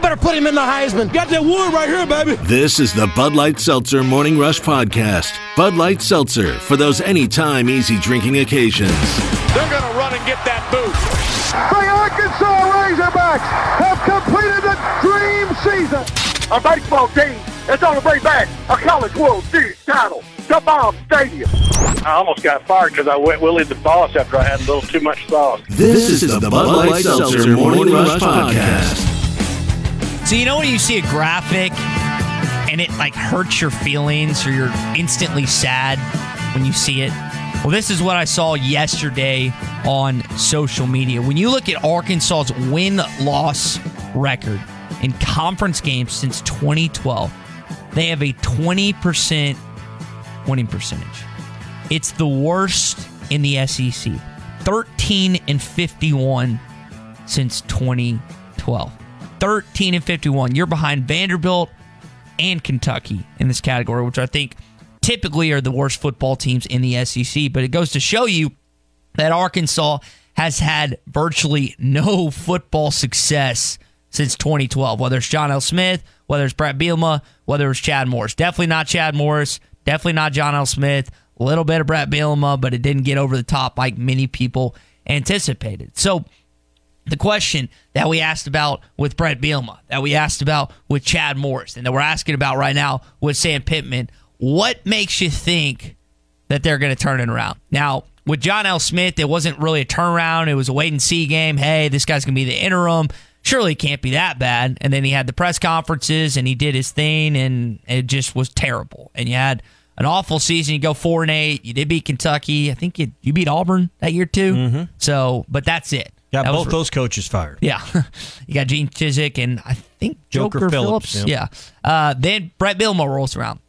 better put him in the Heisman. Got that wood right here, baby. This is the Bud Light Seltzer Morning Rush Podcast. Bud Light Seltzer, for those anytime easy drinking occasions. They're going to run and get that boot. The Arkansas Razorbacks have completed the dream season. Our baseball team is on the way back a College World Series title to Baum Stadium. I almost got fired because I went Willie the Boss after I had a little too much sauce. This is the Bud Light Seltzer Morning Rush Podcast. So you know when you see a graphic and it like hurts your feelings or you're instantly sad when you see it? Well, this is what I saw yesterday on social media. When you look at Arkansas's win-loss record in conference games since 2012, they have a 20% winning percentage. It's the worst in the SEC. 13-51 since 2012. 13-51. You're behind Vanderbilt and Kentucky in this category, which I think typically are the worst football teams in the SEC. But it goes to show you that Arkansas has had virtually no football success since 2012, whether it's John L. Smith, whether it's Brett Bielema, whether it's Chad Morris. Definitely not Chad Morris, definitely not John L. Smith, a little bit of Brett Bielema, but it didn't get over the top like many people anticipated. So the question that we asked about with Brett Bielema, that we asked about with Chad Morris, and that we're asking about right now with Sam Pittman, what makes you think that they're going to turn it around? Now, with John L. Smith, it wasn't really a turnaround. It was a wait-and-see game. Hey, this guy's going to be the interim. Surely it can't be that bad. And then he had the press conferences, and he did his thing, and it just was terrible. And you had an awful season. You go 4-8. You did beat Kentucky. I think you beat Auburn that year, too. Mm-hmm. So, but that's it. Got both those coaches fired. Yeah. You got Gene Chizik and I think Joker Phillips. Yeah. Then Brett Bielema rolls around.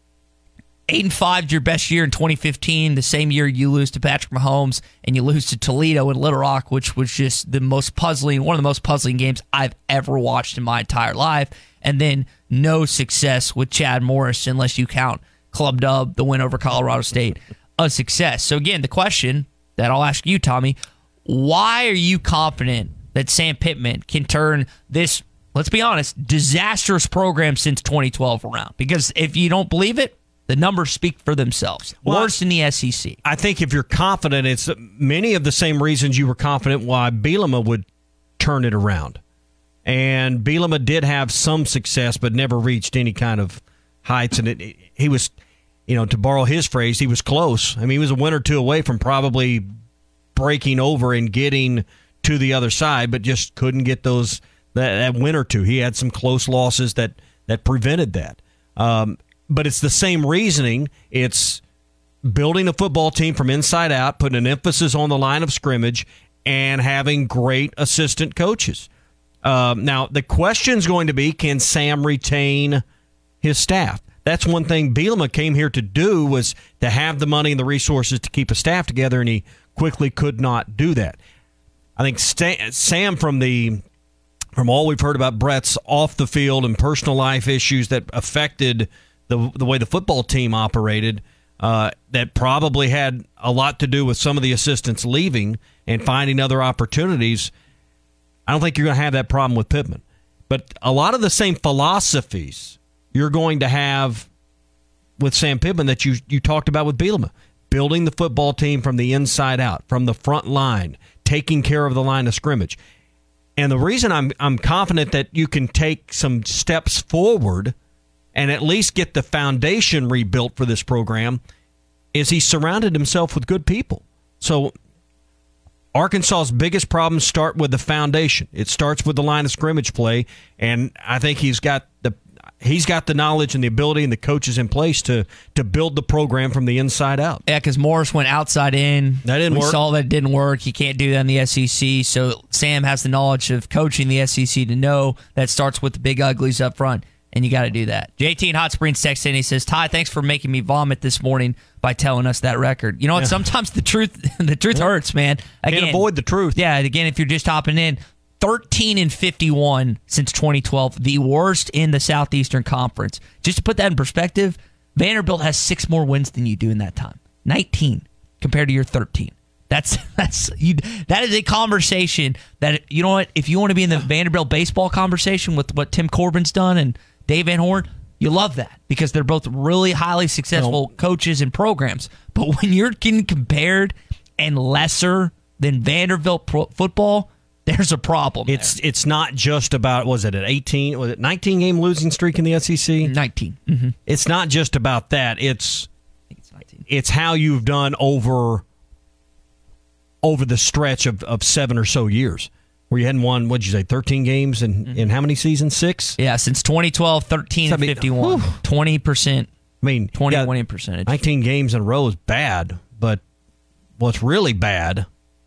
8-5 is your best year in 2015. The same year you lose to Patrick Mahomes and you lose to Toledo in Little Rock, which was just one of the most puzzling games I've ever watched in my entire life. And then no success with Chad Morris unless you count Club Dub, the win over Colorado State, a success. So again, the question that I'll ask you, Tommy, why are you confident that Sam Pittman can turn this, let's be honest, disastrous program since 2012 around? Because if you don't believe it, the numbers speak for themselves. Worse in the SEC. I think if you're confident, it's many of the same reasons you were confident why Bielema would turn it around. And Bielema did have some success, but never reached any kind of heights. And he was, to borrow his phrase, he was close. I mean, he was a win or two away from probably breaking over and getting to the other side, but just couldn't get that win or two. He had some close losses that prevented that. But it's the same reasoning. It's building a football team from inside out, putting an emphasis on the line of scrimmage, and having great assistant coaches. Now, the question's going to be, can Sam retain his staff? That's one thing Bielema came here to do, was to have the money and the resources to keep a staff together, and he quickly could not do that. I think Sam, from all we've heard about Brett's off the field and personal life issues that affected the way the football team operated, that probably had a lot to do with some of the assistants leaving and finding other opportunities. I don't think you're going to have that problem with Pittman. But a lot of the same philosophies you're going to have with Sam Pittman that you talked about with Bielema. Building the football team from the inside out, from the front line, taking care of the line of scrimmage. And the reason I'm confident that you can take some steps forward and at least get the foundation rebuilt for this program is he surrounded himself with good people. So Arkansas's biggest problems start with the foundation. It starts with the line of scrimmage play, and I think he's got the knowledge and the ability and the coaches in place to build the program from the inside out. Yeah, because Morris went outside in. That didn't work. We saw that it didn't work. You can't do that in the SEC. So Sam has the knowledge of coaching the SEC to know that starts with the big uglies up front, and you got to do that. JT in Hot Springs texts in. He says, Ty, thanks for making me vomit this morning by telling us that record. You know what? Yeah. Sometimes the truth hurts, man. Again, can't avoid the truth. Yeah, and again, if you're just hopping in, 13-51 since 2012, the worst in the Southeastern Conference. Just to put that in perspective, Vanderbilt has 6 more wins than you do in that time. 19 compared to your 13. That is a conversation that, you know what, if you want to be in the Vanderbilt baseball conversation with what Tim Corbin's done and Dave Van Horn, you love that because they're both really highly successful coaches and programs. But when you're getting compared and lesser than Vanderbilt football, there's a problem. It's not just about, was it 19 game losing streak in the SEC? 19. Mm-hmm. It's not just about that. I think it's 19. It's how you've done over the stretch of 7 or so years, where you hadn't won, what'd you say, 13 games in how many seasons? 6? Yeah, since 2012, 13 and 51. 20%. I mean, 20 winning percentage. 19 games in a row is bad, but what's really bad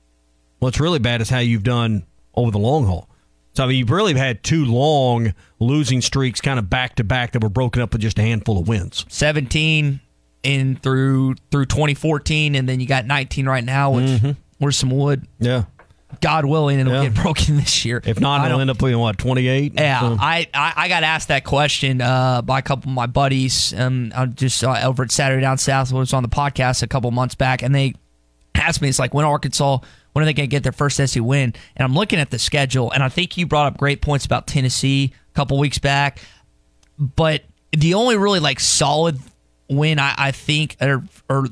is how you've done over the long haul. So, I mean, you've really had 2 long losing streaks kind of back-to-back that were broken up with just a handful of wins. 17 in through 2014, and then you got 19 right now, which where's some wood. Yeah. God willing, it'll get broken this year. If not, it'll end up being, 28? Yeah, so. I got asked that question by a couple of my buddies. I just over at Saturday Down South, was on the podcast a couple months back, and they asked me, it's like, when Arkansas, when are they going to get their first SEC win? And I'm looking at the schedule, and I think you brought up great points about Tennessee a couple weeks back. But the only really solid win I think, or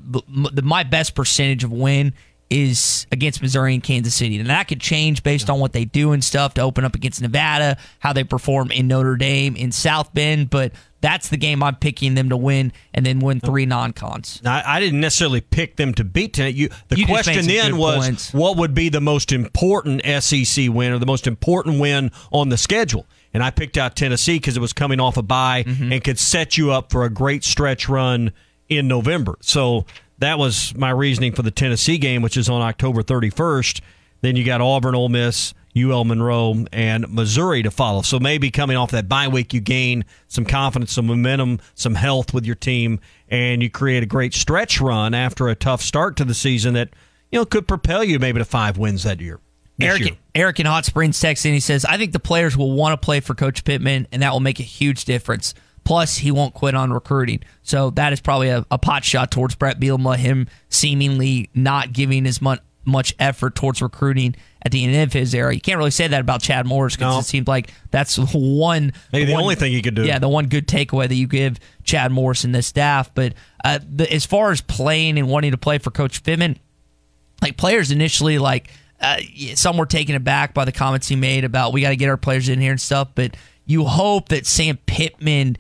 my best percentage of win is against Missouri and Kansas City. And that could change based on what they do and stuff to open up against Nevada, how they perform in Notre Dame, in South Bend. But that's the game I'm picking them to win and then win 3 non-cons. Now, I didn't necessarily pick them to beat Tennessee. The question then was, points. What would be the most important SEC win or the most important win on the schedule? And I picked out Tennessee because it was coming off a bye and could set you up for a great stretch run in November. So that was my reasoning for the Tennessee game, which is on October 31st. Then you got Auburn, Ole Miss, UL Monroe, and Missouri to follow. So maybe coming off that bye week, you gain some confidence, some momentum, some health with your team, and you create a great stretch run after a tough start to the season that could propel you maybe to 5 wins that year. Eric in Hot Springs texts in. He says, I think the players will want to play for Coach Pittman, and that will make a huge difference. Plus, he won't quit on recruiting. So that is probably a pot shot towards Brett Bielema, him seemingly not giving as much effort towards recruiting at the end of his era. You can't really say that about Chad Morris because it seems like that's the only thing he could do. Yeah, the one good takeaway that you give Chad Morris and the staff. But as far as playing and wanting to play for Coach Pittman, players initially, some were taken aback by the comments he made about we got to get our players in here and stuff. But you hope that Sam Pittman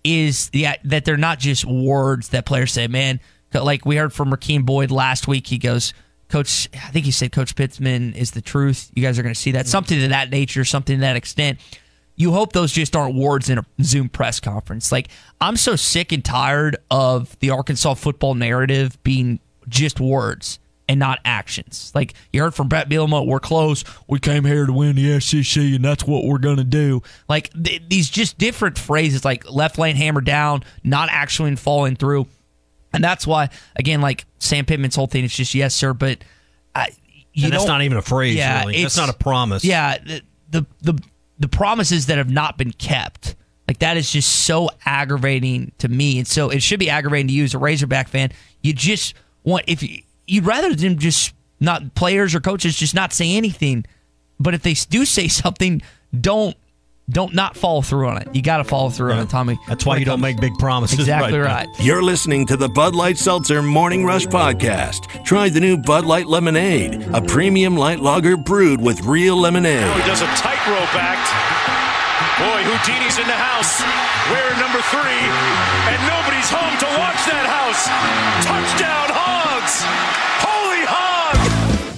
that they're not just words that players say, man. Like we heard from Rakeem Boyd last week, he goes, Coach, I think he said Coach Pittman is the truth. You guys are going to see that. Something to that nature, something to that extent. You hope those just aren't words in a Zoom press conference. I'm so sick and tired of the Arkansas football narrative being just words and not actions. You heard from Brett Bielema, we're close. We came here to win the SEC, and that's what we're going to do. These just different phrases, left lane hammer down, not actually falling through. And that's why, again, Sam Pittman's whole thing is just yes, sir, but that's not even a phrase, really. That's not a promise. Yeah, the promises that have not been kept. That is just so aggravating to me. And so it should be aggravating to you as a Razorback fan. You just want, you'd rather them just not, players or coaches just not say anything. But if they do say something, don't not follow through on it. You got to follow through on it, Tommy. That's why you don't make big promises. Exactly right. You're listening to the Bud Light Seltzer Morning Rush Podcast. Try the new Bud Light Lemonade, a premium light lager brewed with real lemonade. Now he does a tightrope act. Boy, Houdini's in the house. Wearing number 3, and nobody's home to watch that house. Touchdown, Hogs! Holy Hogs!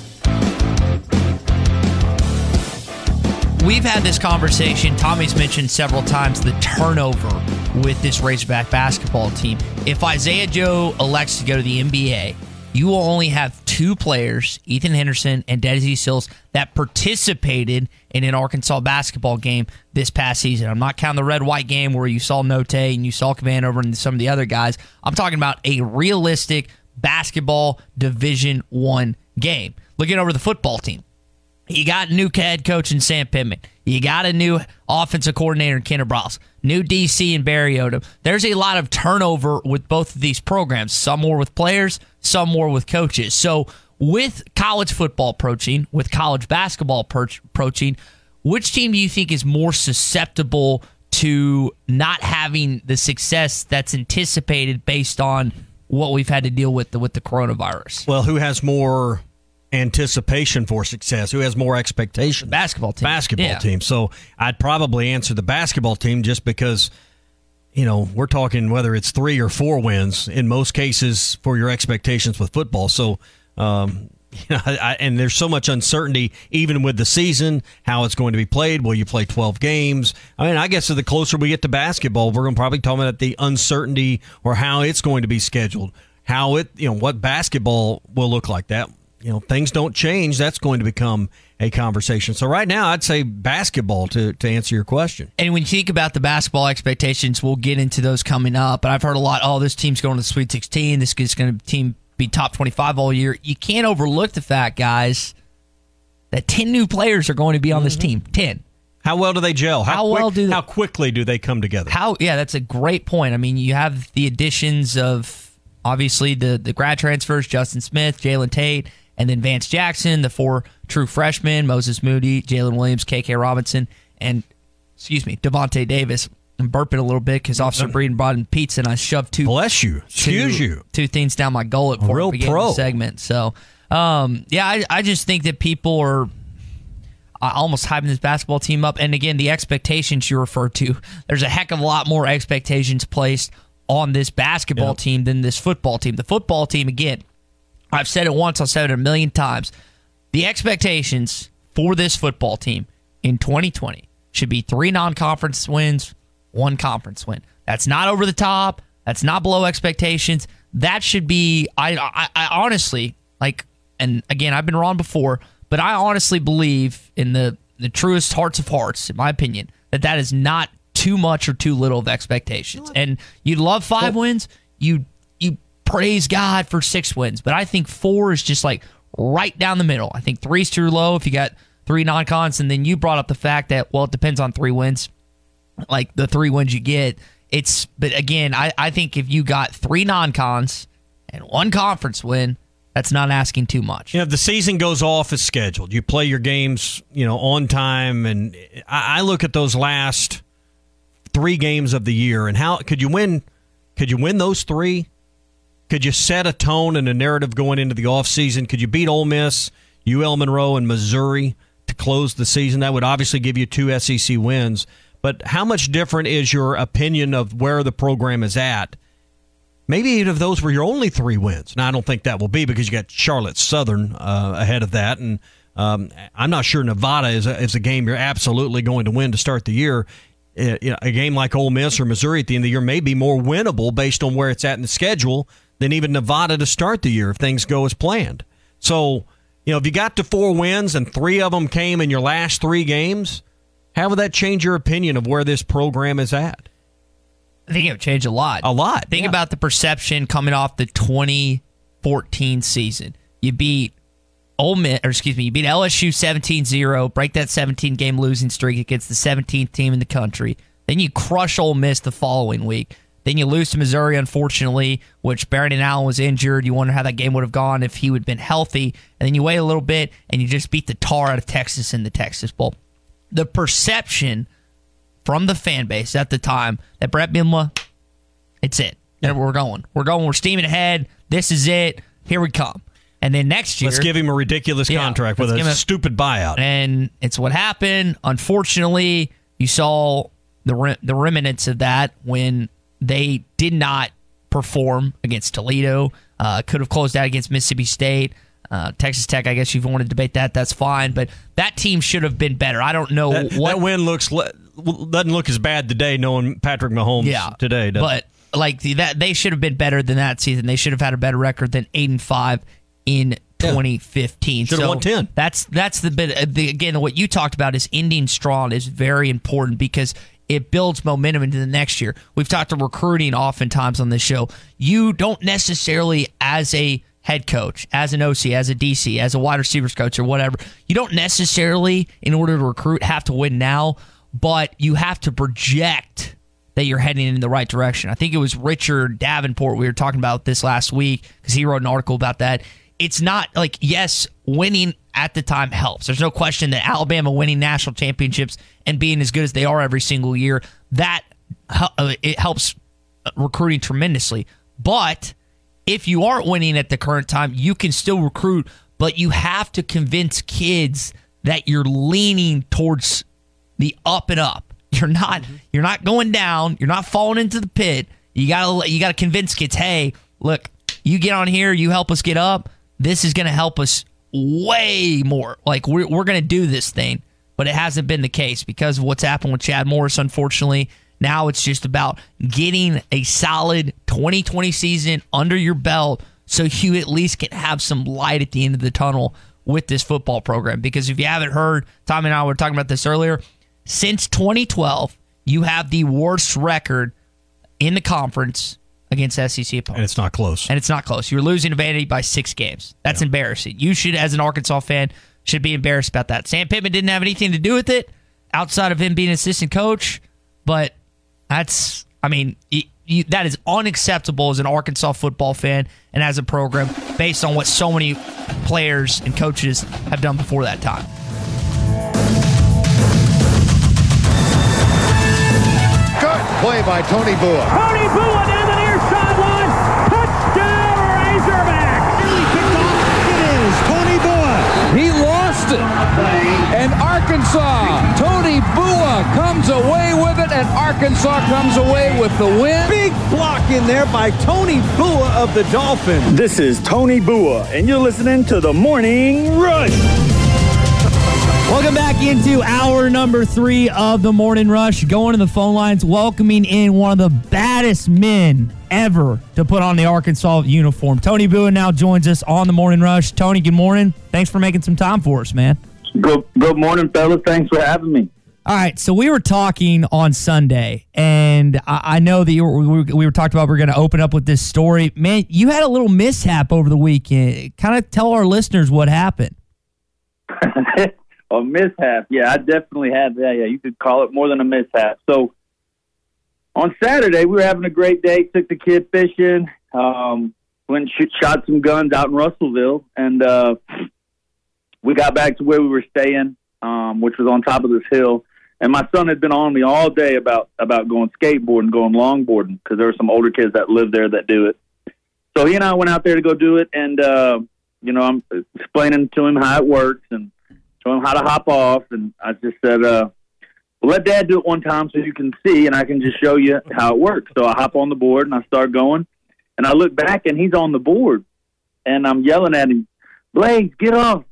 We've had this conversation. Tommy's mentioned several times the turnover with this Razorback basketball team. If Isaiah Joe elects to go to the NBA, you will only have 2 players, Ethan Henderson and Desi Sills, that participated in an Arkansas basketball game this past season. I'm not counting the red-white game where you saw Note and you saw Command and some of the other guys. I'm talking about a realistic basketball Division I game. Looking over the football team, you got a new head coach in Sam Pittman. You got a new offensive coordinator in Kenneth Browse. New DC in Barry Odom. There's a lot of turnover with both of these programs. Some more with players, some more with coaches. So with college football approaching, with college basketball approaching, which team do you think is more susceptible to not having the success that's anticipated based on what we've had to deal with the coronavirus? Well, who has more anticipation for success? Who has more expectation? Basketball team. Team. So I'd probably answer the basketball team just because, we're talking whether it's 3 or 4 wins in most cases for your expectations with football. So, and there's so much uncertainty even with the season, how it's going to be played. Will you play 12 games? I mean, I guess the closer we get to basketball, we're going to probably talk about the uncertainty or how it's going to be scheduled, how it, what basketball will look like. That, things don't change. That's going to become a conversation. So right now, I'd say basketball to answer your question. And when you think about the basketball expectations, we'll get into those coming up. But I've heard a lot, this team's going to the Sweet 16. This is going to be top 25 all year. You can't overlook the fact, guys, that 10 new players are going to be on this team. 10. How well do they gel? How quickly do they come together? That's a great point. I mean, you have the additions of, obviously, the grad transfers, Justin Smith, Jalen Tate, and then Vance Jackson, the 4 true freshmen, Moses Moody, Jalen Williams, KK Robinson, and, Devontae Davis. I'm burping a little bit because Officer Breeden brought in pizza, and I shoved two things down my gullet before we began the segment. So, I just think that people are almost hyping this basketball team up. And again, the expectations you refer to, there's a heck of a lot more expectations placed on this basketball team than this football team. The football team, again, I've said it once, I've said it a million times. The expectations for this football team in 2020 should be 3 non-conference wins, 1 conference win. That's not over the top. That's not below expectations. That should be, I honestly, and again, I've been wrong before, but I honestly believe in the truest hearts of hearts, in my opinion, that is not too much or too little of expectations. And you'd love 5 wins. You praise God for 6 wins, but I think 4 is just right down the middle. I think 3 is too low if you got 3 non-cons, and then you brought up the fact that, it depends on 3 wins. The 3 wins you get. But again, I think if you got 3 non-cons and 1 conference win, that's not asking too much. If the season goes off as scheduled, you play your games, on time, and I look at those last 3 games of the year, and how could you win those 3? Could you set a tone and a narrative going into the offseason? Could you beat Ole Miss, UL Monroe, and Missouri to close the season? That would obviously give you 2 SEC wins. But how much different is your opinion of where the program is at? Maybe even if those were your only 3 wins. Now, I don't think that will be because you got Charlotte Southern ahead of that. And I'm not sure Nevada is a game you're absolutely going to win to start the year. A game like Ole Miss or Missouri at the end of the year may be more winnable based on where it's at in the schedule than even Nevada to start the year if things go as planned. So, if you got to 4 wins and 3 of them came in your last 3 games, how would that change your opinion of where this program is at? I think it would change a lot. Think about the perception coming off the 2014 season. You beat you beat LSU 17-0, break that 17-game losing streak against the 17th team in the country. Then you crush Ole Miss the following week. Then you lose to Missouri, unfortunately, which Barrington Allen was injured. You wonder how that game would have gone if he would have been healthy. And then you wait a little bit, and you just beat the tar out of Texas in the Texas Bowl. The perception from the fan base at the time that Brett Bielema, it's it. Yeah. We're going. We're steaming ahead. This is it. Here we come. And then next year, let's give him a ridiculous contract with a stupid buyout. And it's what happened. Unfortunately, you saw the remnants of that when they did not perform against Toledo. Could have closed out against Mississippi State. Texas Tech, I guess if you want to debate that, that's fine. But that team should have been better. I don't know that win doesn't look as bad today, knowing Patrick Mahomes today. But that they should have been better than that season. They should have had a better record than 8-5 in 2015. Should have won 10. That's the bit. Again, what you talked about is ending strong is very important because it builds momentum into the next year. We've talked to recruiting oftentimes on this show. You don't necessarily, as a head coach, as an OC, as a DC, as a wide receivers coach or whatever, you don't necessarily, in order to recruit, have to win now, but you have to project that you're heading in the right direction. I think it was Richard Davenport we were talking about this last week because he wrote an article about that. it's not like, yes, winning at the time helps. There's no question that Alabama winning national championships and being as good as they are every single year, that it helps recruiting tremendously. But if you aren't winning at the current time, you can still recruit, but you have to convince kids that you're leaning towards the up and up. You're not going down. You're not falling into the pit. You gotta convince kids, hey, look, you get on here, you help us get up. This is gonna help us way more. Like we're gonna do this thing, but it hasn't been the case because of what's happened with Chad Morris. Unfortunately, now it's just about getting a solid 2020 season under your belt, so you at least can have some light at the end of the tunnel with this football program. Because if you haven't heard, Tommy and I were talking about this earlier. Since 2012, you have the worst record in the conference against SEC opponents. And it's not close. You're losing to Vandy by 6 games. That's embarrassing. You should, as an Arkansas fan, should be embarrassed about that. Sam Pittman didn't have anything to do with it outside of him being an assistant coach, but that is unacceptable as an Arkansas football fan and as a program based on what so many players and coaches have done before that time. Play by Tony Bua. Tony Bua down the near sideline. Touchdown, Razorbacks. Nearly picked off. It is Tony Bua. He lost it. And Arkansas, Tony Bua comes away with it, and Arkansas comes away with the win. Big block in there by Tony Bua of the Dolphins. This is Tony Bua, and you're listening to The Morning Rush. Welcome back into hour number 3 of the Morning Rush. Going to the phone lines, welcoming in one of the baddest men ever to put on the Arkansas uniform. Tony Bua now joins us on the Morning Rush. Tony, good morning. Thanks for making some time for us, man. Good morning, fellas. Thanks for having me. All right, so we were talking on Sunday, and I know that we were talking about we're going to open up with this story. Man, you had a little mishap over the weekend. Kind of tell our listeners what happened. A mishap. Yeah, I definitely had that. Yeah, you could call it more than a mishap. So on Saturday, we were having a great day, took the kid fishing, went and shot some guns out in Russellville, and we got back to where we were staying, which was on top of this hill. And my son had been on me all day about going skateboarding, going longboarding, because there were some older kids that live there that do it. So he and I went out there to go do it, and, I'm explaining to him how it works and show him how to hop off, and I just said, well, let Dad do it one time so you can see, and I can just show you how it works. So I hop on the board, and I start going, and I look back, and he's on the board, and I'm yelling at him, Blaze, get off.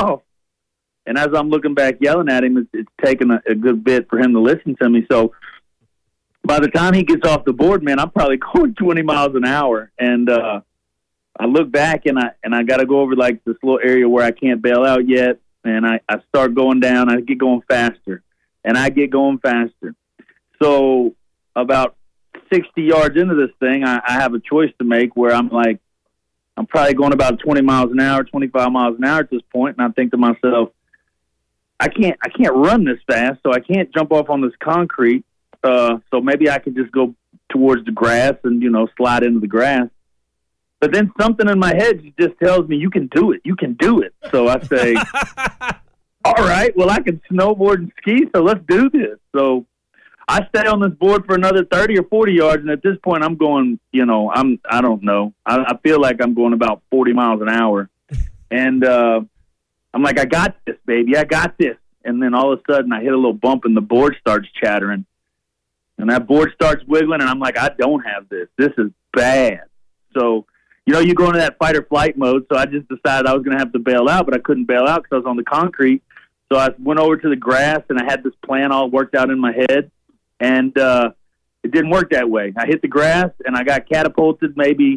And as I'm looking back yelling at him, it's taking a good bit for him to listen to me. So by the time he gets off the board, man, I'm probably going 20 miles an hour, and I look back, and I got to go over, like, this little area where I can't bail out yet. And I start going down. I get going faster, and I get going faster. So about 60 yards into this thing, I have a choice to make where I'm probably going about 20 miles an hour, 25 miles an hour at this point, and I think to myself, I can't run this fast, so I can't jump off on this concrete. So maybe I could just go towards the grass and slide into the grass. But then something in my head just tells me, you can do it. You can do it. So I say, all right, well, I can snowboard and ski, so let's do this. So I stay on this board for another 30 or 40 yards, and at this point I'm going, I don't know. I feel like I'm going about 40 miles an hour. And I'm like, I got this, baby. I got this. And then all of a sudden I hit a little bump, and the board starts chattering. And that board starts wiggling, and I'm like, I don't have this. This is bad. So you go into that fight or flight mode, so I just decided I was going to have to bail out, but I couldn't bail out because I was on the concrete. So I went over to the grass, and I had this plan all worked out in my head, and it didn't work that way. I hit the grass, and I got catapulted maybe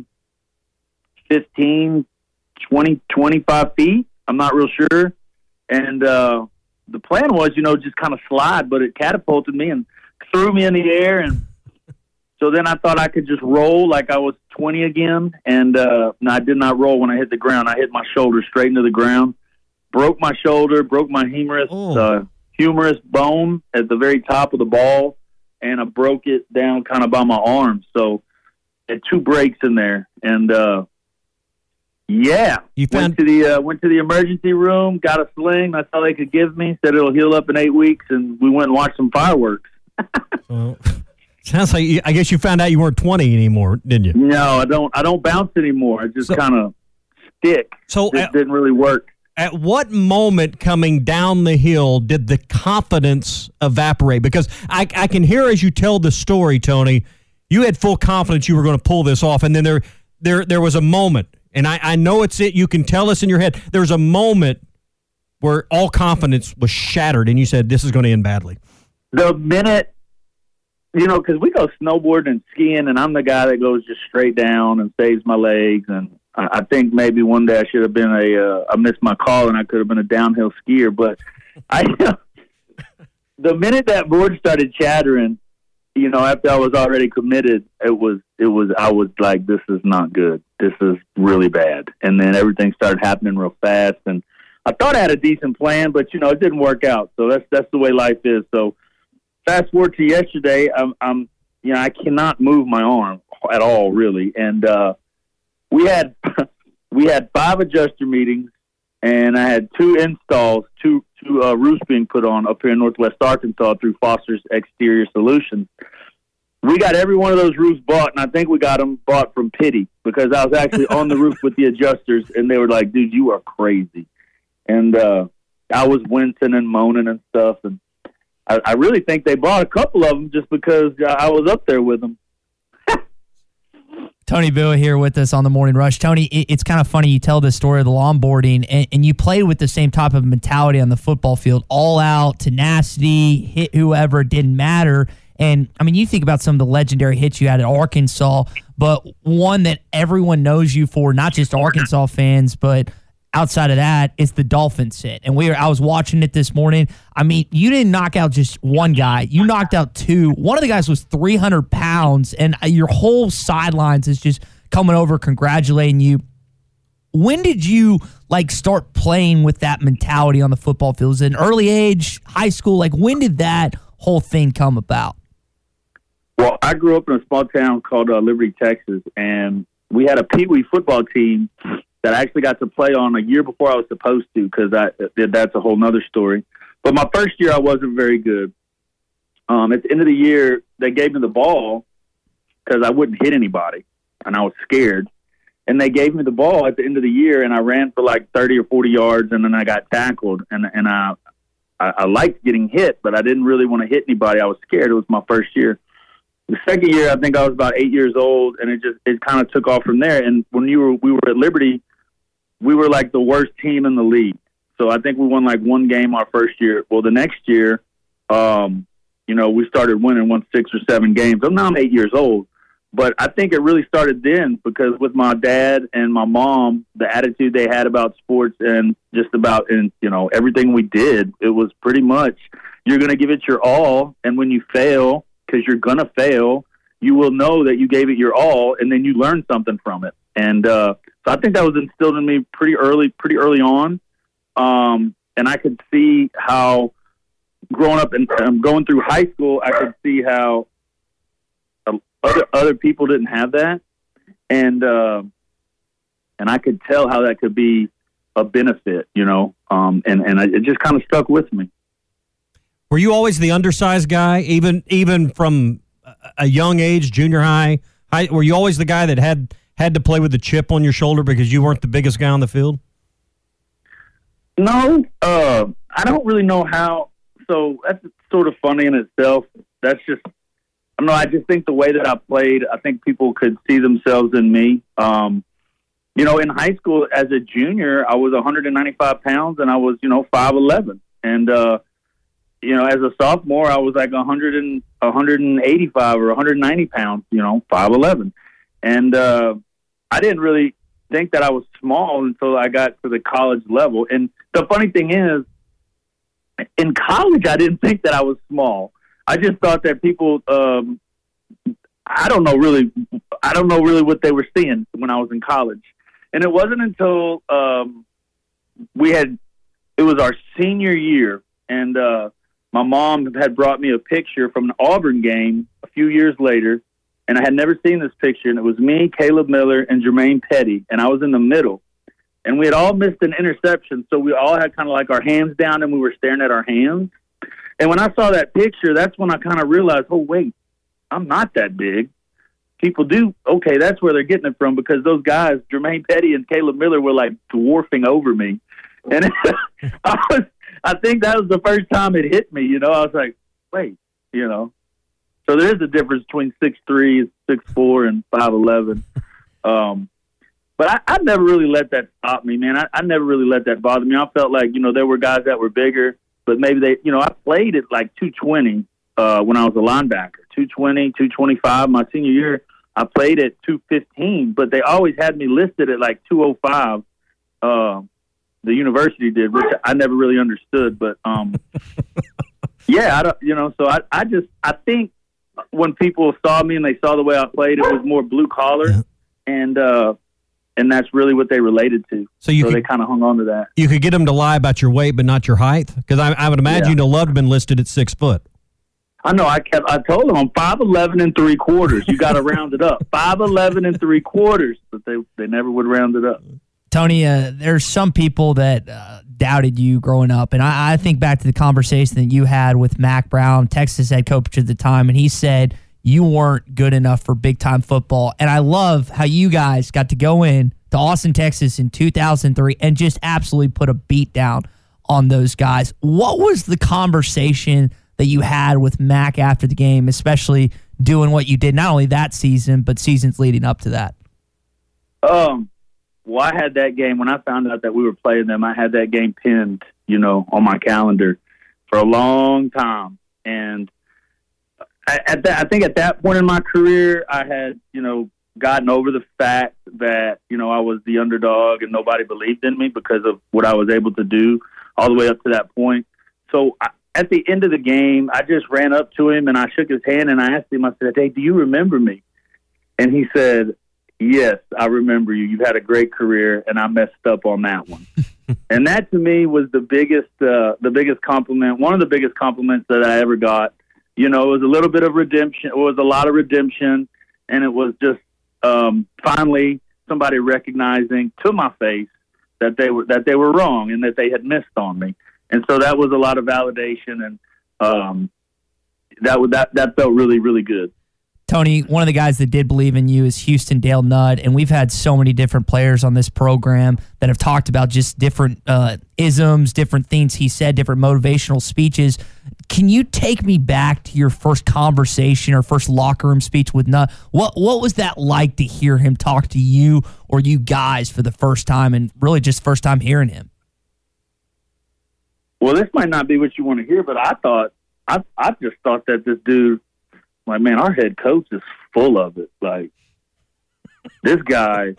15, 20, 25 feet. I'm not real sure. And the plan was, just kind of slide, but it catapulted me and threw me in the air, and so then I thought I could just roll like I was 20 again, and no, I did not roll when I hit the ground. I hit my shoulder straight into the ground, broke my shoulder, broke my humerus bone at the very top of the ball, and I broke it down kind of by my arm. So I had 2 breaks in there, and Yeah. You found went to the emergency room, got a sling. That's all they could give me. Said it'll heal up in 8 weeks, and we went and watched some fireworks. Well, sounds like I guess you found out you weren't 20 anymore, didn't you? No, I don't bounce anymore. I just kind of stick. So it didn't really work. At what moment coming down the hill did the confidence evaporate? Because I can hear as you tell the story, Tony, you had full confidence you were going to pull this off, and then there was a moment. And I know it's it. You can tell us in your head. There's a moment where all confidence was shattered, and you said, this is going to end badly. The minute, because we go snowboarding and skiing, and I'm the guy that goes just straight down and saves my legs. And I think maybe one day I should have been I missed my call, and I could have been a downhill skier. But the minute that board started chattering, after I was already committed, I was like, this is not good. This is really bad. And then everything started happening real fast. And I thought I had a decent plan, but it didn't work out. So that's the way life is. So fast forward to yesterday, I cannot move my arm at all, really. And we had 5 adjuster meetings, and I had 2 installs, two roofs being put on up here in Northwest Arkansas through Foster's Exterior Solutions. We got every one of those roofs bought, and I think we got them bought from pity, because I was actually on the roof with the adjusters, and they were like, dude, you are crazy. And I was wincing and moaning and stuff, and I really think they bought a couple of them just because I was up there with them. Tony Bua here with us on the Morning Rush. Tony, it's kind of funny you tell this story of the longboarding, and you played with the same type of mentality on the football field, all out, tenacity, hit whoever, it didn't matter. And, you think about some of the legendary hits you had at Arkansas, but one that everyone knows you for, not just Arkansas fans, but outside of that, it's the Dolphins hit. And I was watching it this morning. You didn't knock out just one guy. You knocked out 2. One of the guys was 300 pounds, and your whole sidelines is just coming over congratulating you. When did you, start playing with that mentality on the football field? Was it an early age, high school? When did that whole thing come about? Well, I grew up in a small town called Liberty, Texas, and we had a Pee Wee football team that I actually got to play on a year before I was supposed to, because that's a whole nother story. But my first year, I wasn't very good. At the end of the year, they gave me the ball because I wouldn't hit anybody, and I was scared. And they gave me the ball at the end of the year, and I ran for 30 or 40 yards, and then I got tackled. And I liked getting hit, but I didn't really want to hit anybody. I was scared. It was my first year. The second year, I think I was about 8 years old, and it kind of took off from there. And when we were at Liberty, we were the worst team in the league. So I think we won one game our first year. Well, the next year, we started won 6 or 7 games. Now I'm 8 years old, but I think it really started then, because with my dad and my mom, the attitude they had about sports and just about everything we did, it was pretty much, you're going to give it your all, and when you fail, because you're going to fail, you will know that you gave it your all, and then you learn something from it. And so I think that was instilled in me pretty early on. And I could see how, growing up and going through high school, I could see how other people didn't have that. And I could tell how that could be a benefit, and it just kind of stuck with me. Were you always the undersized guy, even from a young age, junior high? Were you always the guy that had to play with the chip on your shoulder because you weren't the biggest guy on the field? No, I don't really know how. So that's sort of funny in itself. That's just, I don't know. I just think the way that I played, I think people could see themselves in me. In high school as a junior, I was 195 pounds and I was, 5'11". And, as a sophomore, I was 185 or 190 pounds, 5'11". And I didn't really think that I was small until I got to the college level. And the funny thing is, in college, I didn't think that I was small. I just thought that people, I don't know really what they were seeing when I was in college. And it wasn't until it was our senior year, and my mom had brought me a picture from an Auburn game a few years later, and I had never seen this picture, and it was me, Caleb Miller, and Jermaine Petty, and I was in the middle. and we had all missed an interception, so we all had kind of like our hands down and we were staring at our hands. And when I saw that picture, that's when I kind of realized, oh, wait, I'm not that big. People do, okay, that's where they're getting it from, because those guys, Jermaine Petty and Caleb Miller, were like dwarfing over me. And I think that was the first time it hit me, I was like, wait, So there is a difference between 6'3", 6'4", and 5'11". But I never really let that stop me, man. I never really let that bother me. I felt like, there were guys that were bigger, but maybe they, I played at like 220 when I was a linebacker, 220, 225. My senior year, I played at 215, but they always had me listed at like 205. The university did, which I never really understood. But yeah, I don't, so I think when people saw me and they saw the way I played, it was more blue collar, and that's really what they related to. So they kind of hung on to that. You could get them to lie about your weight, but not your height, because I would imagine you'd have loved to have been listed at 6 foot. I know. I told them I'm 5'11"3/4. You got to round it up. 5'11" 3/4, but they never would round it up. Tony, there's some people that doubted you growing up, and I think back to the conversation that you had with Mack Brown, Texas head coach at the time, and he said you weren't good enough for big-time football. And I love how you guys got to go in to Austin, Texas in 2003 and just absolutely put a beat down on those guys. What was the conversation that you had with Mack after the game, especially doing what you did not only that season, but seasons leading up to that? Well, I had that game when I found out that we were playing them. I had that game pinned, on my calendar for a long time. And I think at that point in my career, I had, gotten over the fact that, I was the underdog and nobody believed in me because of what I was able to do all the way up to that point. So at the end of the game, I just ran up to him and I shook his hand and I asked him, I said, hey, do you remember me? And he said, yes, I remember you. You've had a great career, and I messed up on that one. And that to me was the biggest compliment, one of the biggest compliments that I ever got. It was a little bit of redemption. It was a lot of redemption, and it was just finally somebody recognizing to my face that they were wrong and that they had missed on me. And so that was a lot of validation, and that felt really, really good. Tony, one of the guys that did believe in you is Houston Dale Nutt, and we've had so many different players on this program that have talked about just different isms, different things he said, different motivational speeches. Can you take me back to your first conversation or first locker room speech with Nutt? What was that like to hear him talk to you or you guys for the first time, and really just first time hearing him? Well, this might not be what you want to hear, but I just thought that this dude, like, man, our head coach is full of it. Like, this guy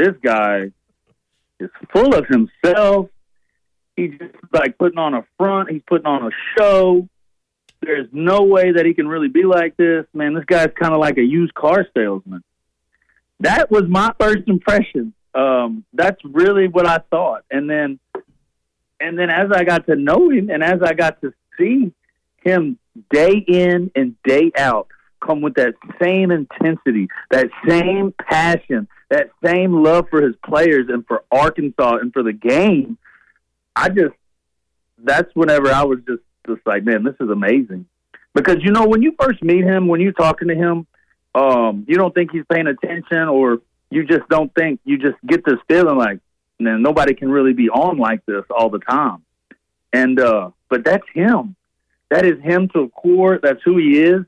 is full of himself. He's just like putting on a front. He's putting on a show. There's no way that he can really be like this. Man, this guy's kind of like a used car salesman. That was my first impression. That's really what I thought. And then as I got to know him and as I got to see him day in and day out come with that same intensity, that same passion, that same love for his players and for Arkansas and for the game, that's whenever I was just like, man, this is amazing. Because, when you first meet him, when you're talking to him, you don't think he's paying attention, or you just don't think, you just get this feeling like, man, nobody can really be on like this all the time. And, but that's him. That is him to a core. That's who he is.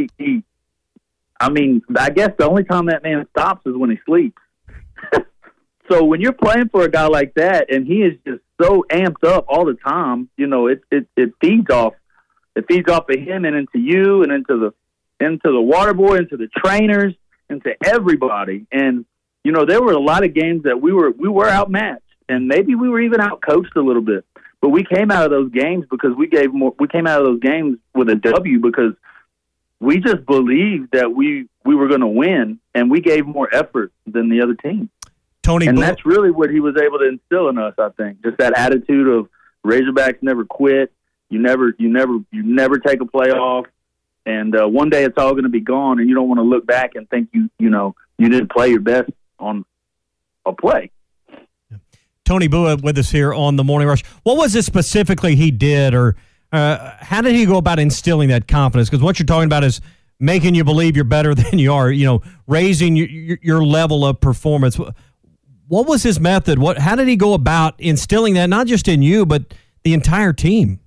I guess the only time that man stops is when he sleeps. So when you're playing for a guy like that, and he is just so amped up all the time, it feeds off of him and into you and into the water boy, into the trainers, into everybody. And there were a lot of games that we were outmatched, and maybe we were even outcoached a little bit. But we came out of those games because we came out of those games with a W because we just believed that we were going to win, and we gave more effort than the other team. Tony, and that's really what he was able to instill in us, I think. Just that attitude of Razorbacks never quit. You never take a play off, and one day it's all going to be gone, and you don't want to look back and think you didn't play your best on a play. Tony Bua with us here on the Morning Rush. What was it specifically he did, or how did he go about instilling that confidence? Because what you're talking about is making you believe you're better than you are, raising your level of performance. What was his method? How did he go about instilling that, not just in you, but the entire team?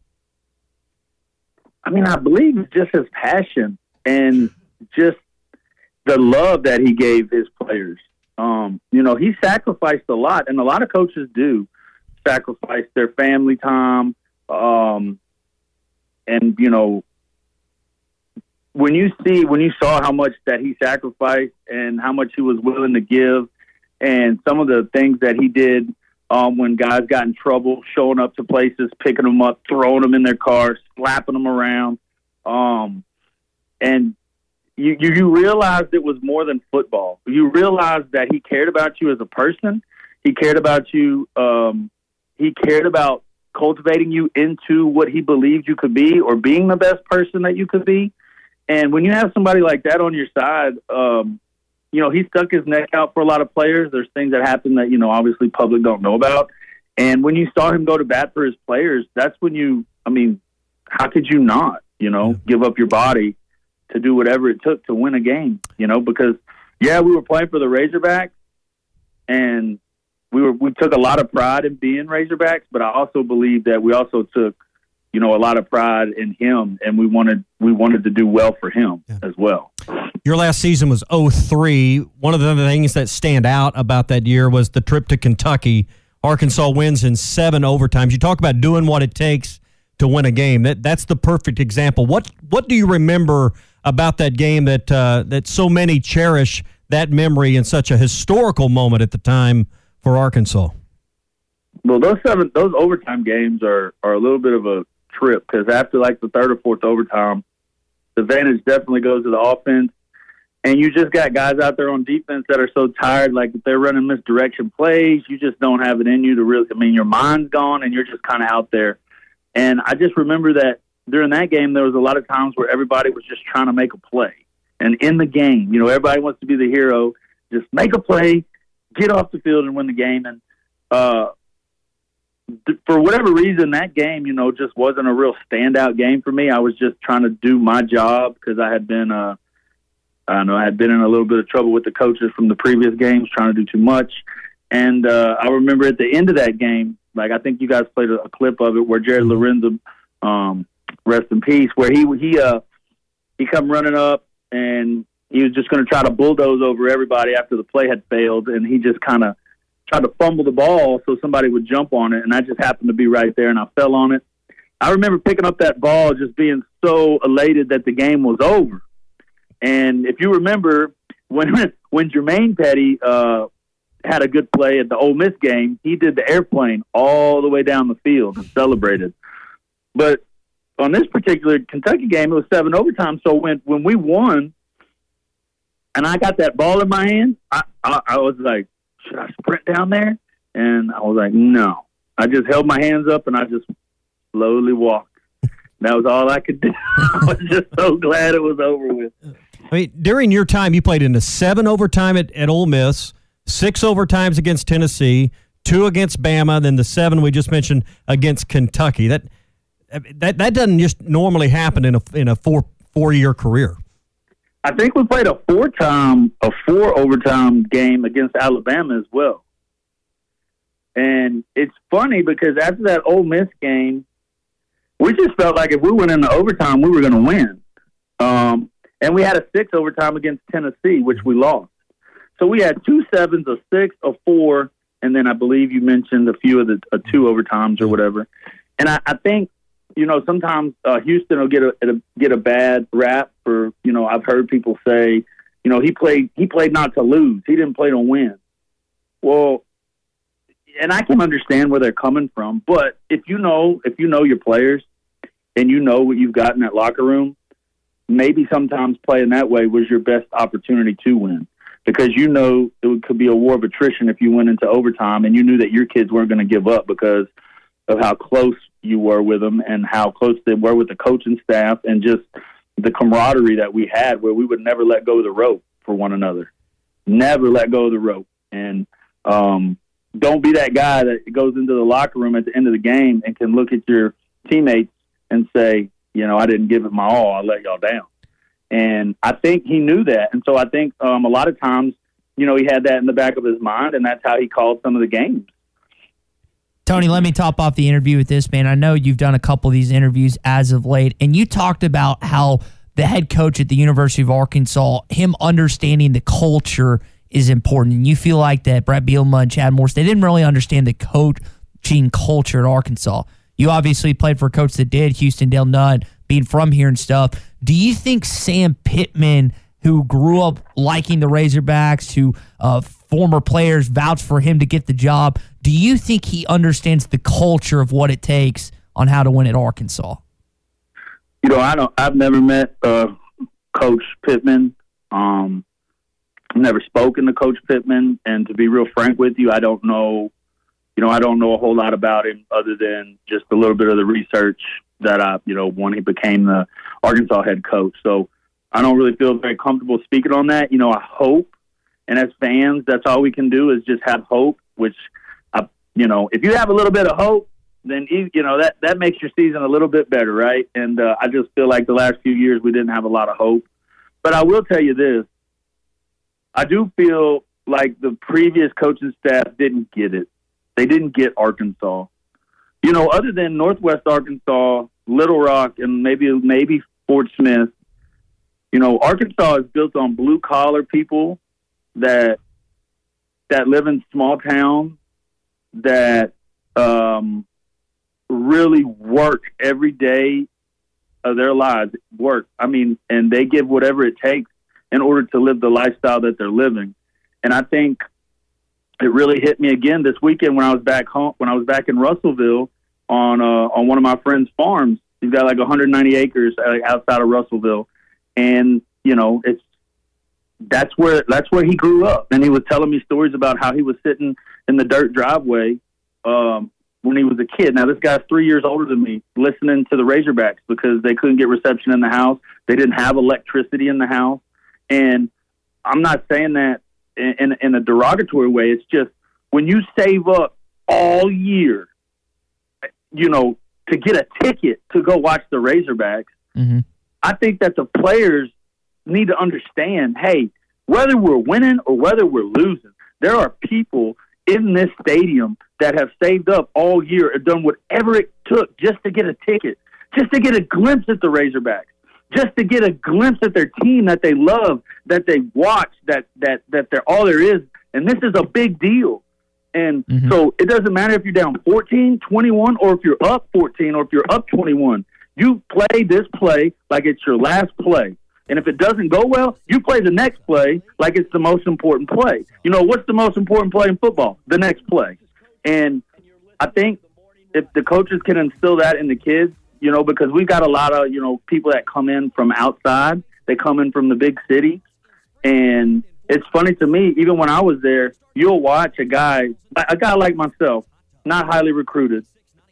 I mean, I believe it's just his passion and just the love that he gave his players. He sacrificed a lot, and a lot of coaches do sacrifice their family time. And when you saw how much that he sacrificed and how much he was willing to give, and some of the things that he did when guys got in trouble, showing up to places, picking them up, throwing them in their cars, slapping them around, and you realized it was more than football. You realized that he cared about you as a person. He cared about you. He cared about cultivating you into what he believed you could be, or being the best person that you could be. And when you have somebody like that on your side, he stuck his neck out for a lot of players. There's things that happen that, obviously public don't know about. And when you saw him go to bat for his players, that's when how could you not, give up your body to do whatever it took to win a game, because, we were playing for the Razorbacks, and we took a lot of pride in being Razorbacks, but I also believe that we also took, a lot of pride in him, and we wanted to do well for him as well. Your last season was 2003. One of the things that stand out about that year was the trip to Kentucky. Arkansas wins in 7 overtimes. You talk about doing what it takes to win a game. That's the perfect example. What do you remember about that game that so many cherish that memory in such a historical moment at the time for Arkansas? Well, those overtime games are a little bit of a trip, because after like the third or fourth overtime, the advantage definitely goes to the offense. And you just got guys out there on defense that are so tired, like if they're running misdirection plays, you just don't have it in you to really, your mind's gone and you're just kind of out there. And I just remember that during that game, there was a lot of times where everybody was just trying to make a play. And in the game, everybody wants to be the hero, just make a play, get off the field and win the game. And for whatever reason, that game, just wasn't a real standout game for me. I was just trying to do my job, because I had been I had been in a little bit of trouble with the coaches from the previous games, trying to do too much. And I remember at the end of that game, like I think you guys played a clip of it where Jared Lorenzo, rest in peace, where he come running up and he was just going to try to bulldoze over everybody after the play had failed, and he just kind of tried to fumble the ball so somebody would jump on it, and I just happened to be right there, and I fell on it. I remember picking up that ball, just being so elated that the game was over. And if you remember, when Jermaine Petty had a good play at the Ole Miss game, he did the airplane all the way down the field and celebrated. But on this particular Kentucky game, it was 7 overtime. So when we won, and I got that ball in my hand, I was like, should I sprint down there? And I was like, no. I just held my hands up and I just slowly walked. That was all I could do. I was just so glad it was over with. I mean, during your time, you played in the 7 overtime at Ole Miss, 6 overtimes against Tennessee, 2 against Bama, then the 7 we just mentioned against Kentucky. That doesn't just normally happen in a four-year career. I think we played a 4 overtime game against Alabama as well. And it's funny because after that Ole Miss game, we just felt like if we went into overtime, we were going to win. And we had a 6 overtime against Tennessee, which we lost. So we had 2 7s, a 6, a 4, and then I believe you mentioned a few of the 2 overtimes or whatever. And I think, sometimes Houston will get a bad rap for, I've heard people say, he played not to lose. He didn't play to win. Well, and I can understand where they're coming from, but if you know your players and you know what you've got in that locker room, maybe sometimes playing that way was your best opportunity to win, because it could be a war of attrition if you went into overtime and you knew that your kids weren't going to give up because of how close you were with them and how close they were with the coaching staff and just the camaraderie that we had, where we would never let go of the rope for one another. Never let go of the rope. And don't be that guy that goes into the locker room at the end of the game and can look at your teammates and say, I didn't give it my all. I let y'all down. And I think he knew that. And so I think a lot of times, he had that in the back of his mind, and that's how he called some of the games. Tony, let me top off the interview with this, man. I know you've done a couple of these interviews as of late, and you talked about how the head coach at the University of Arkansas, him understanding the culture is important. And you feel like that Brett Bielema and Chad Morris, they didn't really understand the coaching culture at Arkansas. You obviously played for a coach that did, Houston Dale Nutt, being from here and stuff. Do you think Sam Pittman, who grew up liking the Razorbacks, who former players vouched for him to get the job, do you think he understands the culture of what it takes on how to win at Arkansas? I've never met Coach Pittman. I've never spoken to Coach Pittman, and to be real frank with you, I don't know a whole lot about him other than just a little bit of the research that when he became the Arkansas head coach. So I don't really feel very comfortable speaking on that. I hope, and as fans, that's all we can do is just have hope, which, if you have a little bit of hope, then, that makes your season a little bit better, right? And I just feel like the last few years we didn't have a lot of hope. But I will tell you this. I do feel like the previous coaching staff didn't get it. They didn't get Arkansas. Other than Northwest Arkansas, Little Rock, and maybe Fort Smith, Arkansas is built on blue-collar people that live in small towns, that really work every day of their lives. And they give whatever it takes in order to live the lifestyle that they're living. And I think it really hit me again this weekend when I was back home, when I was back in Russellville on one of my friend's farms. He's got like 190 acres outside of Russellville. And, that's where he grew up. And he was telling me stories about how he was sitting in the dirt driveway when he was a kid. Now, this guy's 3 years older than me, listening to the Razorbacks because they couldn't get reception in the house. They didn't have electricity in the house. And I'm not saying that in a derogatory way. It's just when you save up all year, to get a ticket to go watch the Razorbacks, mm-hmm. I think that the players need to understand, hey, whether we're winning or whether we're losing, there are people in this stadium that have saved up all year and done whatever it took just to get a ticket, just to get a glimpse at the Razorbacks, just to get a glimpse at their team that they love, that they watch, that they're all there is. And this is a big deal. And mm-hmm. so it doesn't matter if you're down 14, 21, or if you're up 14 or if you're up 21. You play this play like it's your last play. And if it doesn't go well, you play the next play like it's the most important play. What's the most important play in football? The next play. And I think if the coaches can instill that in the kids, because we've got a lot of, people that come in from outside. They come in from the big city. And it's funny to me, even when I was there, you'll watch a guy like myself, not highly recruited.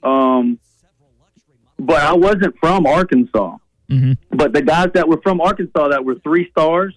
But I wasn't from Arkansas. Mm-hmm. But the guys that were from Arkansas that were 3 stars,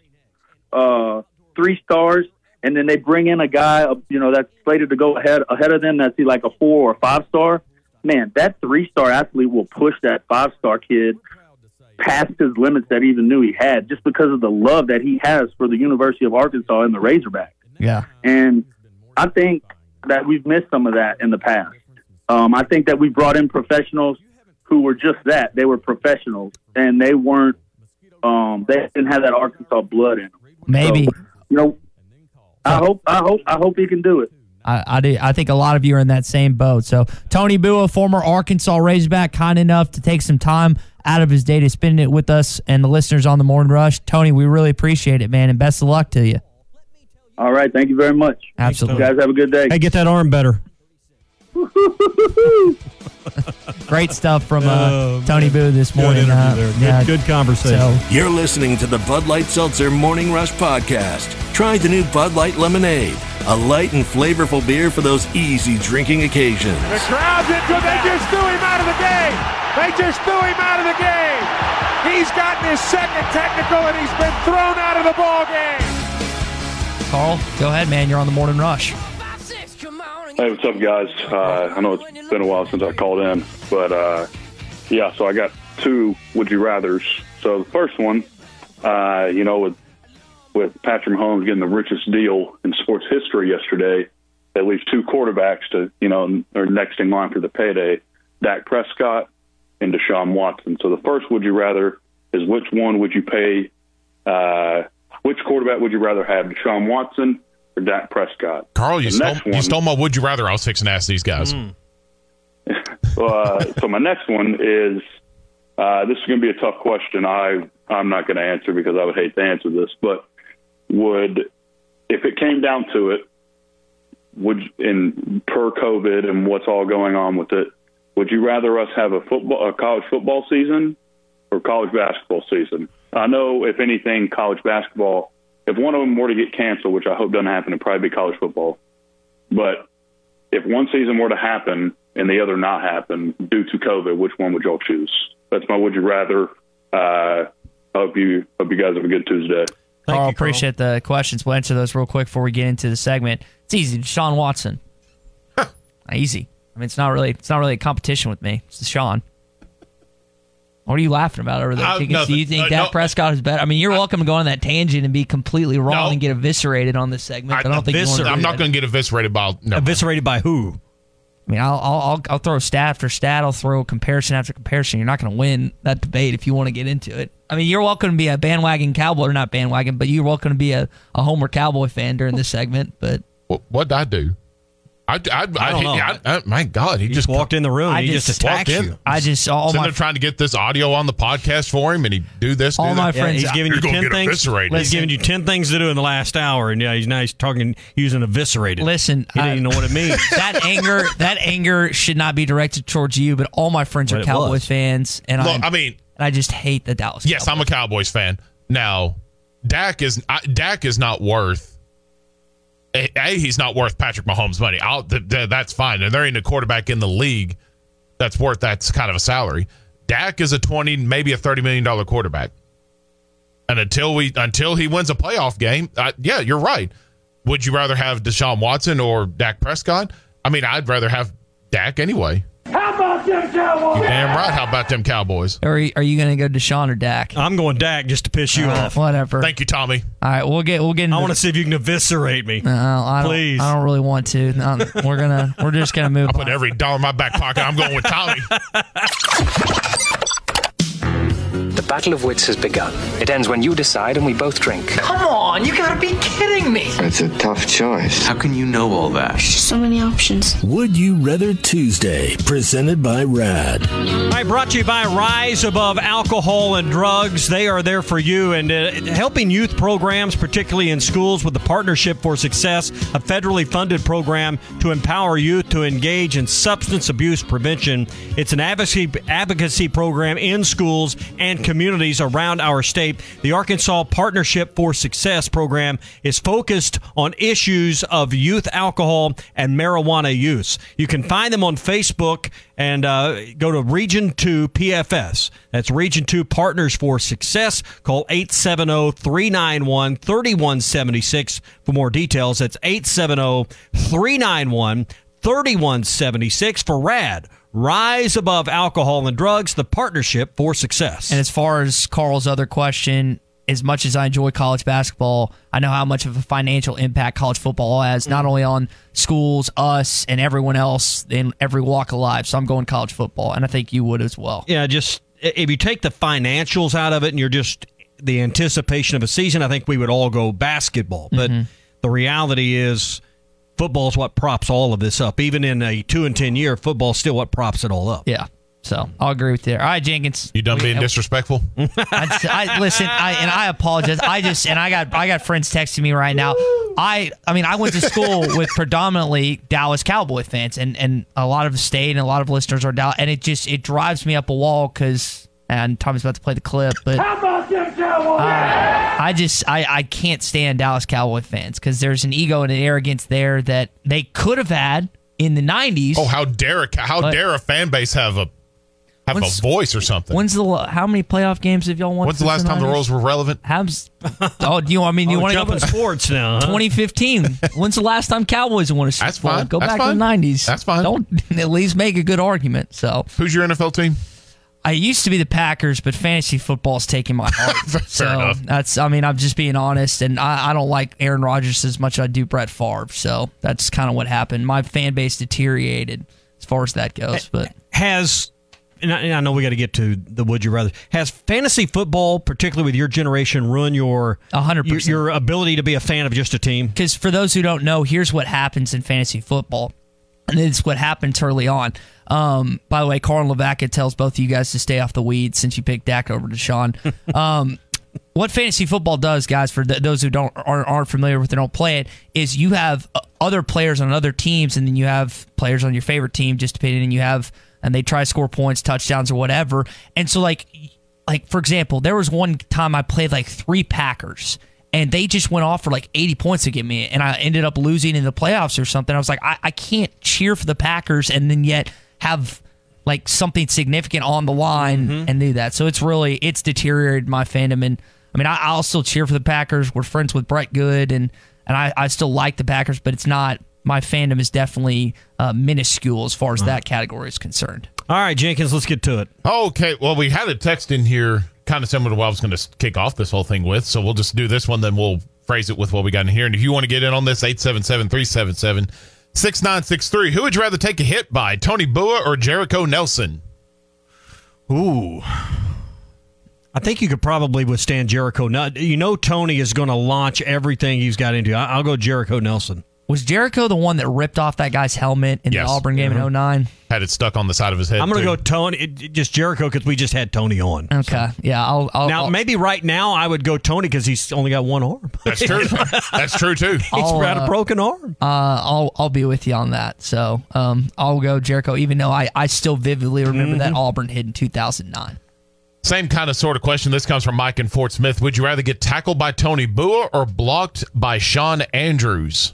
and then they bring in a guy, that's slated to go ahead of them. That's like a 4 or 5 star. Man, that 3-star athlete will push that 5-star kid past his limits that he even knew he had, just because of the love that he has for the University of Arkansas and the Razorbacks. Yeah, and I think that we've missed some of that in the past. I think that we brought in professionals who were just that. They were professionals, and they weren't. They didn't have that Arkansas blood in them. Maybe. So, I hope he can do it. I do. I think a lot of you are in that same boat. So Tony Bua, former Arkansas Razorback, kind enough to take some time out of his day to spend it with us and the listeners on the Morning Rush. Tony, we really appreciate it, man, and best of luck to you. All right. Thank you very much. Absolutely. You guys have a good day. Hey, get that arm better. Great stuff from Tony Bua this morning. Good conversation. So. You're listening to the Bud Light Seltzer Morning Rush Podcast. Try the new Bud Light Lemonade, a light and flavorful beer for those easy drinking occasions. The crowd's into it. They just threw him out of the game. He's gotten his second technical, and he's been thrown out of the ball game. Carl, go ahead, man. You're on the Morning Rush. Hey, what's up, guys? I know it's been a while since I called in, but so I got two would you rathers. So the first one, with Patrick Mahomes getting the richest deal in sports history yesterday, at least two quarterbacks are next in line for the payday, Dak Prescott and Deshaun Watson. So the first would you rather is which one would you pay? Which quarterback would you rather have, Deshaun Watson or Dak Prescott? Carl, you stole my would you rather. I was fixing to ask these guys. So my next one is this is going to be a tough question. I'm not going to answer because I would hate to answer this, but if it came down to it, per COVID and what's all going on with it, would you rather us have a college football season or college basketball season? I know, if anything, college basketball, if one of them were to get canceled, which I hope doesn't happen, it'd probably be college football. But if one season were to happen and the other not happen due to COVID, which one would y'all choose? That's my would you rather. I hope you guys have a good Tuesday. Carl, appreciate the questions. We'll answer those real quick before we get into the segment. It's easy. Deshaun Watson. Easy. I mean, it's not really a competition with me. It's Deshaun. What are you laughing about over there? Do you think Dak Prescott is better? I mean, you're welcome to go on that tangent and be completely wrong and get eviscerated on this segment. But I don't think I'm not going to get eviscerated by. Eviscerated by who? I mean, I'll throw stat after stat. I'll throw comparison after comparison. You're not going to win that debate if you want to get into it. I mean, you're welcome to be a bandwagon Cowboy, or not bandwagon, but you're welcome to be a Homer Cowboy fan during this segment. But what did I do? I don't know. My God, he just walked in the room. He just attacked you. Sitting there trying to get this audio on the podcast for him, and he do this. All my friends, he's giving you 10 things. He's giving you 10 things to do in the last hour, and he's talking using eviscerated. Listen, he didn't even know what it means. That anger should not be directed towards you, but all my friends are Cowboys fans, and I just hate the Dallas. Yes, Cowboys. I'm a Cowboys fan. Now, Dak is not worth. He's not worth Patrick Mahomes' money. That's fine. And there ain't a quarterback in the league that's worth that kind of a salary. Dak is a $20, maybe a $30 million quarterback. And until he wins a playoff game, you're right. Would you rather have Deshaun Watson or Dak Prescott? I mean, I'd rather have Dak anyway. How about them Cowboys? You're damn right. How about them Cowboys? Are you going to go Deshaun or Dak? I'm going Dak just to piss you off. Whatever. Thank you, Tommy. All right, we'll get. I want to see if you can eviscerate me. Please. I don't really want to. We're just gonna move. I put every dollar in my back pocket. I'm going with Tommy. The battle of wits has begun. It ends when you decide and we both drink. Come on, you gotta be kidding me. It's a tough choice. How can you know all that? There's just so many options. Would You Rather Tuesday, presented by RAD. All right, brought to you by Rise Above Alcohol and Drugs. They are there for you and helping youth programs, particularly in schools, with the Partnership for Success, a federally funded program to empower youth to engage in substance abuse prevention. It's an advocacy program in schools and communities around our state. The Arkansas Partnership for Success program is focused on issues of youth alcohol and marijuana use. You can find them on Facebook and go to Region 2 PFS. That's Region 2 Partners for Success. Call 870-391-3176 for more details. That's 870-391-3176 for RAD. Rise Above Alcohol and Drugs, the Partnership for Success. And as far as Carl's other question, as much as I enjoy college basketball, I know how much of a financial impact college football has, not only on schools, us, and everyone else in every walk of life. So I'm going college football, and I think you would as well. Yeah, just if you take the financials out of it and you're just the anticipation of a season, I think we would all go basketball. But the reality is, football is what props all of this up. Even in a 2-10 year, football is still what props it all up. Yeah. So I'll agree with you there. All right, Jenkins. You done being disrespectful? Listen, I apologize. I got friends texting me right now. I went to school with predominantly Dallas Cowboy fans, and a lot of the state and a lot of listeners are Dallas, and it drives me up a wall because. And Tommy's about to play the clip, but how about them Cowboys? I can't stand Dallas Cowboy fans because there's an ego and an arrogance there that they could have had in the 90s. Oh, how dare a fan base have have a voice or something. How many playoff games have y'all won? When's the last time the Royals were relevant? Do you want to go to sports now? Huh? 2015. When's the last time Cowboys won a Super Bowl? Fine. Go That's back fine. to the 90s. That's fine. Don't at least make a good argument. So, who's your NFL team? I used to be the Packers, but fantasy football's taking my heart. Fair enough. I'm just being honest, and I don't like Aaron Rodgers as much as I do Brett Favre. So that's kind of what happened. My fan base deteriorated as far as that goes. But and I know we got to get to the would you rather. Has fantasy football, particularly with your generation, ruined your 100% your ability to be a fan of just a team? Because for those who don't know, here's what happens in fantasy football. And it's what happens early on. By the way, Carl Levacka tells both of you guys to stay off the weeds since you picked Dak over Deshaun. What fantasy football does, guys, for those who aren't familiar with it, don't play it, is you have other players on other teams, and then you have players on your favorite team, just depending, and they try to score points, touchdowns, or whatever. And so, like for example, there was one time I played like 3 Packers, and they just went off for like 80 points to get me, and I ended up losing in the playoffs or something. I was like, I can't cheer for the Packers and then yet have like something significant on the line and do that. So it's deteriorated my fandom. And I mean, I'll still cheer for the Packers. We're friends with Brett Good, and I still like the Packers, but it's not, my fandom is definitely minuscule as far as that category is concerned. All right, Jenkins, let's get to it. Okay, well, we had a text in here kind of similar to what I was going to kick off this whole thing with, so we'll just do this one, then we'll phrase it with what we got in here. And if you want to get in on this, 877-377-6963. Who would you rather take a hit by, Tony Bua or Jericho Nelson? Ooh. I think you could probably withstand Jericho. Tony is going to launch everything he's got into. I'll go Jericho Nelson. Was Jericho the one that ripped off that guy's helmet in the Auburn game in 2009? Had it stuck on the side of his head. I'm going to go Tony, just Jericho, because we just had Tony on. Okay, so. Yeah. Maybe right now I would go Tony because he's only got one arm. That's true. That's true too. He's got a broken arm. I'll be with you on that. So I'll go Jericho, even though I still vividly remember that Auburn hit in 2009. Same kind of sort of question. This comes from Mike in Fort Smith. Would you rather get tackled by Tony Bua or blocked by Sean Andrews?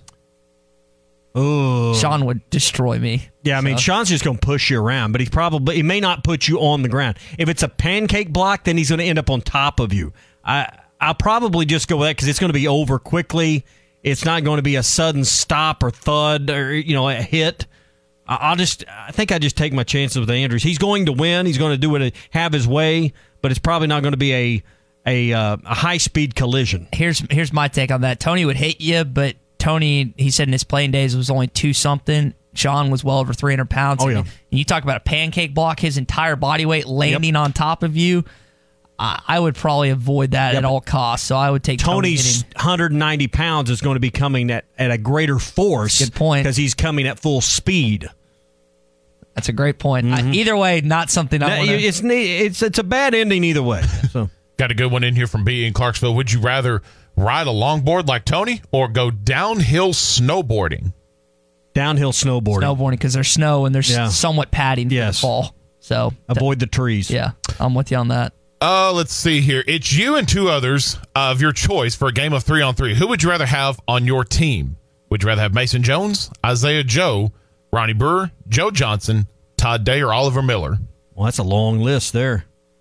Ooh. Sean would destroy me. Yeah, I mean, Sean's just going to push you around, but he may not put you on the ground. If it's a pancake block, then he's going to end up on top of you. I'll probably just go with that because it's going to be over quickly. It's not going to be a sudden stop or thud or a hit. I think I just take my chances with Andrews. He's going to win. He's going to do it, have his way, but it's probably not going to be a high speed collision. Here's my take on that. Tony would hit you, but Tony, he said in his playing days it was only 2-something. Sean was well over 300 pounds. Oh, yeah. And you talk about a pancake block, his entire body weight landing on top of you. I would probably avoid that at all costs. So I would take Tony's 190 pounds is going to be coming at a greater force. Good point. Because he's coming at full speed. That's a great point. Either way, not something I want to... It's a bad ending either way. So. Got a good one in here from B in Clarksville. Would you rather ride a longboard like Tony or go downhill snowboarding? Downhill snowboarding. Snowboarding because there's snow and there's somewhat padding for the fall. So avoid the trees. Yeah, I'm with you on that. Let's see here. It's you and 2 others of your choice for a game of 3-on-3. Who would you rather have on your team? Would you rather have Mason Jones, Isaiah Joe, Ronnie Brewer, Joe Johnson, Todd Day, or Oliver Miller? Well, that's a long list there.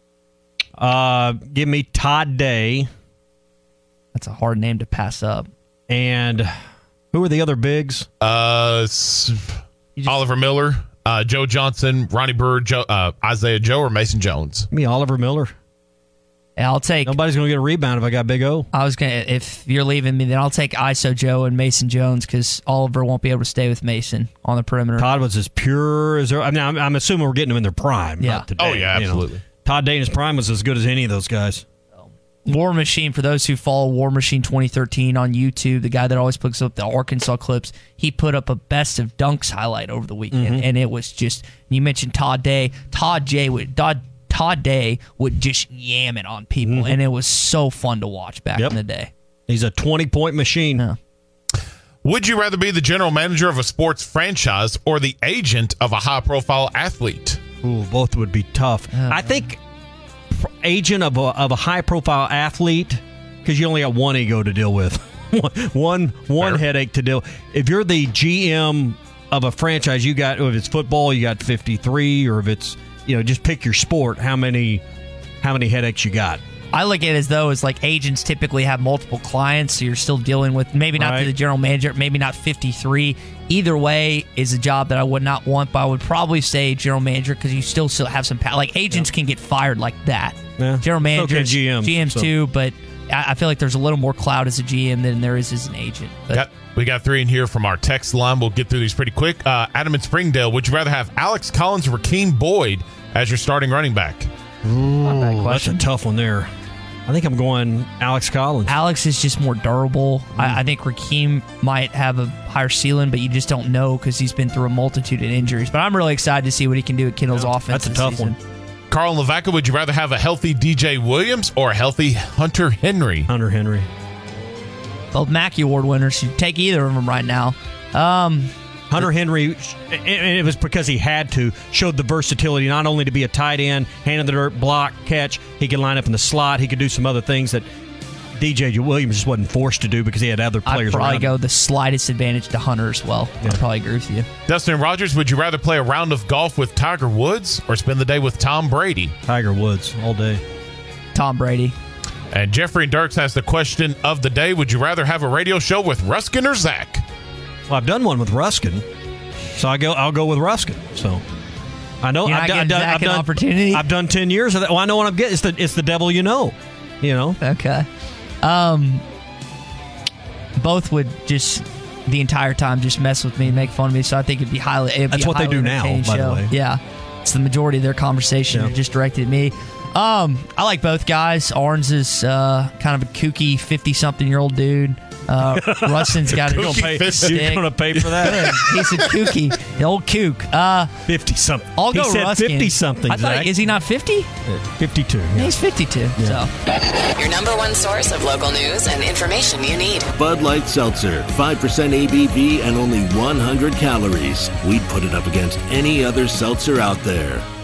Give me Todd Day. That's a hard name to pass up. And who are the other bigs? Oliver Miller, Joe Johnson, Ronnie Brewer, Isaiah Joe, or Mason Jones? Give me Oliver Miller. Yeah, I'll take... Nobody's going to get a rebound if I got Big O. If you're leaving me, then I'll take ISO Joe and Mason Jones because Oliver won't be able to stay with Mason on the perimeter. Todd was as pure as... I'm assuming we're getting them in their prime. Yeah. Not today, oh, yeah, absolutely. Todd Day in his prime was as good as any of those guys. War Machine, for those who follow War Machine 2013 on YouTube, the guy that always puts up the Arkansas clips, he put up a best of dunks highlight over the weekend, and it was just... You mentioned Todd Day. Todd Day would just yam it on people, and it was so fun to watch back in the day. He's a 20-point machine. Yeah. Would you rather be the general manager of a sports franchise or the agent of a high-profile athlete? Ooh, both would be tough. I think agent of a high-profile athlete, because you only got one ego to deal with, one headache to deal. If you're the GM of a franchise, you got, if it's football, you got 53, or if it's just pick your sport, how many headaches you got. I look at it as though agents typically have multiple clients, so you're still dealing with maybe not the general manager, maybe not 53. Either way is a job that I would not want, but I would probably say general manager because you still have some power. Agents can get fired like that. Yeah. General managers, okay, GMs too, but I feel like there's a little more clout as a GM than there is as an agent. But we got 3 in here from our text line. We'll get through these pretty quick. Adam in Springdale, would you rather have Alex Collins or Rakeem Boyd as your starting running back? Ooh, that's a tough one there. I think I'm going Alex Collins. Alex is just more durable. I think Rakeem might have a higher ceiling, but you just don't know because he's been through a multitude of injuries. But I'm really excited to see what he can do at Kendall's offense. That's a tough one. Carl and Lavaca, would you rather have a healthy DJ Williams or a healthy Hunter Henry? Hunter Henry. Both Mackey Award winners. You take either of them right now. Hunter Henry, and it was because he had to, showed the versatility not only to be a tight end, hand in the dirt, block, catch. He could line up in the slot. He could do some other things that DJ Williams just wasn't forced to do because he had other players around. I'd probably go the slightest advantage to Hunter as well. Yeah. I'd probably agree with you. Dustin Rogers, would you rather play a round of golf with Tiger Woods or spend the day with Tom Brady? Tiger Woods all day. Tom Brady. And Jeffrey Dirks has the question of the day. Would you rather have a radio show with Ruskin or Zach? Well, I've done one with Ruskin, so I'll go with Ruskin. So I know I've done an opportunity. I've done 10 years of that. Well, I know what I'm getting. It's the devil you know. Okay. Both would just the entire time just mess with me and make fun of me. So I think it'd be That's what they do now, by the way. Yeah, it's the majority of their conversation just directed at me. I like both guys. Arns is kind of a kooky 50-something-year-old dude. Rustin's got a You're going to pay for that? He's a kooky, the old kook. 50-something. I'll go he said Ruskin. 50-something, Zach. Is he not 50? 52. Yeah. He's 52. Yeah. So your number one source of local news and information you need. Bud Light Seltzer, 5% ABV and only 100 calories. We'd put it up against any other seltzer out there.